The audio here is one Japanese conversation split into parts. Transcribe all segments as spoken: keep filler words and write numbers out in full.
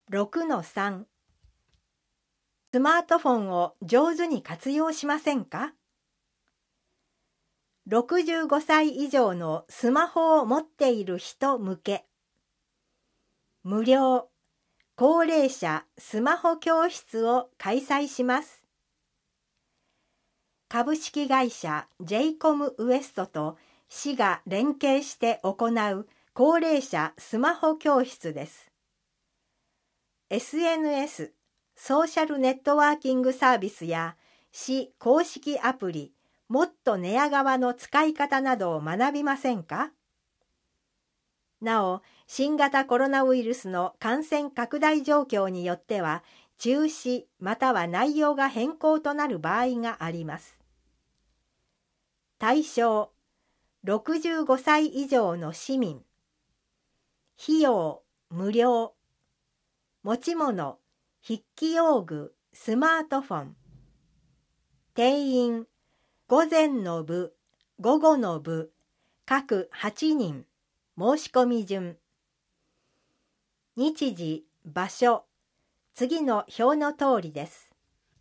ろくのさん スマートフォンを上手に活用しませんか？ろくじゅうごさい以上のスマホを持っている人向け、無料高齢者スマホ教室を開催します。株式会社 ジェイコム ウエストと市が連携して行う高齢者スマホ教室です。エスエヌエス、ソーシャルネットワーキングサービスや市公式アプリ、もっと寝屋川の使い方などを学びませんか？なお、新型コロナウイルスの感染拡大状況によっては、中止または内容が変更となる場合があります。対象、ろくじゅうごさい以上の市民。費用、無料。持ち物、筆記用具、スマートフォン。定員、午前の部、午後の部、各はちにん。申し込み順。日時、場所、次の表の通りです。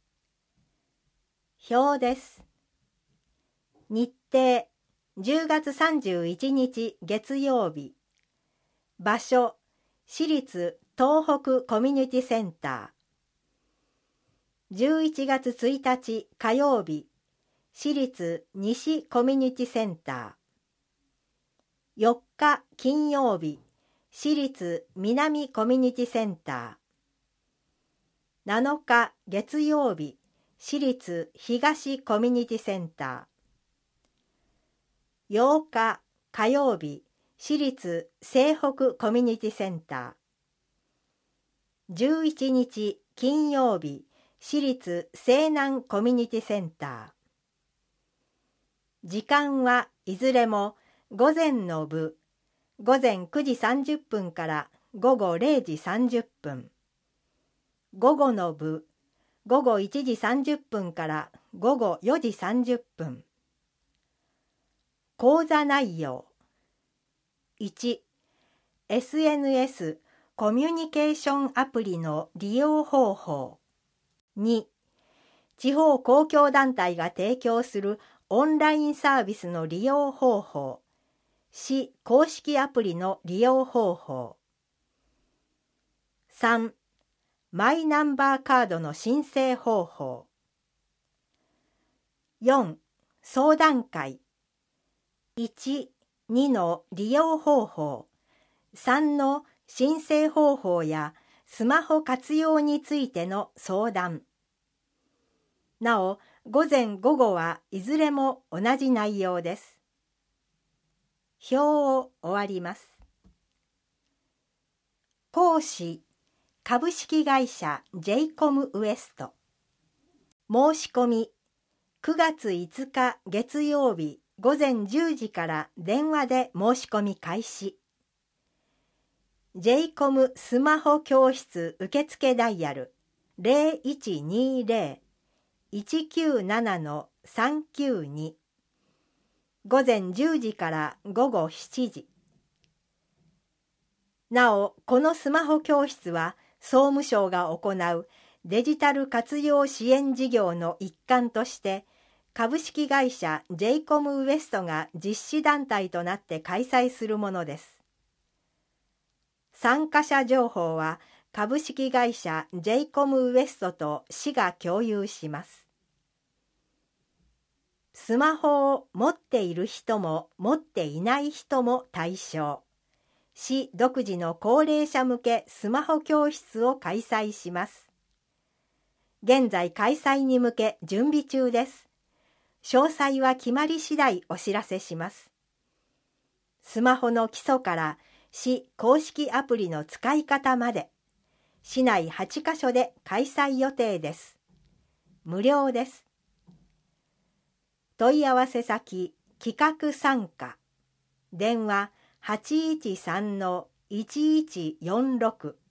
表です。日程、じゅうがつさんじゅういちにち月曜日。場所、市立東北コミュニティセンター。じゅういちがつついたち火曜日、市立西コミュニティセンター。よっか金曜日、市立南コミュニティセンター。なのか月曜日、市立東コミュニティセンター。ようか火曜日、市立西北コミュニティセンター。じゅういちにち金曜日、市立西南コミュニティセンター。時間はいずれも午前の部、午前くじさんじゅっぷんから午後れいじさんじゅっぷん。午後の部、午後いちじさんじゅっぷんから午後よじさんじゅっぷん。講座内容。いち、エスエヌエス コミュニケーションアプリの利用方法。に、地方公共団体が提供するオンラインサービスの利用方法。市公式アプリの利用方法。さん、マイナンバーカードの申請方法。よん、相談会。いち、にの利用方法。さんの申請方法やスマホ活用についての相談。なお、午前午後はいずれも同じ内容です。表を終わります。講師、株式会社 ジェイコム ウエスト。申し込み、くがついつか月曜日午前じゅうじから電話で申し込み開始。ジェイコム スマホ教室受付ダイヤル ゼロいちにゼロ いちきゅうなな さんきゅうに。午前じゅうじから午後しちじ。なお、このスマホ教室は総務省が行うデジタル活用支援事業の一環として株式会社 ジェイコム ウエストが実施団体となって開催するものです。参加者情報は株式会社 ジェイコム ウエストと市が共有します。スマホを持っている人も持っていない人も対象。市独自の高齢者向けスマホ教室を開催します。現在開催に向け準備中です。詳細は決まり次第お知らせします。スマホの基礎から市公式アプリの使い方まで、市内はちかしょで開催予定です。無料です。問い合わせ先、企画参加。電話はちいちさんのいちいちよんろく。